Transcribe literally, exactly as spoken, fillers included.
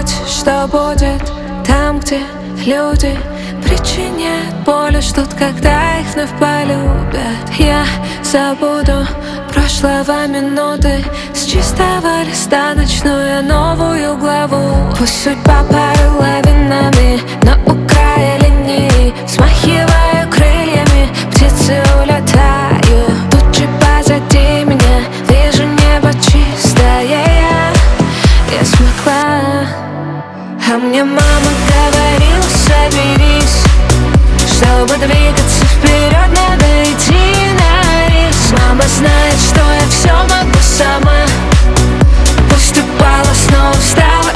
хочешь, что будет там, где люди причиняют боль и ждут, когда их вновь полюбят. Я забуду прошлого минуты, с чистого листа начну я новую главу. Пусть судьба порой лавинами, но у края линии смахиваю крыльями, птицы улетаю. Тут же позади меня вижу небо чистое. Я, я смогла. А мне мама говорила: соберись, чтобы двигаться вперед, надо идти на риск. Мама знает, что я все могу сама. Пусть упала, снова встала